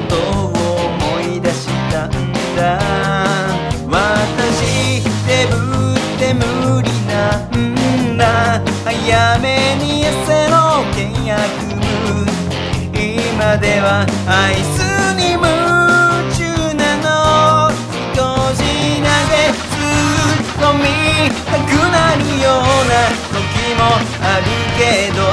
ことを思い出したんだ。私ってぶって無理なんだ。早めに痩せろ倹約無。今ではアイスに夢中なの。少しだけずっと見たくなるような時もあるけど、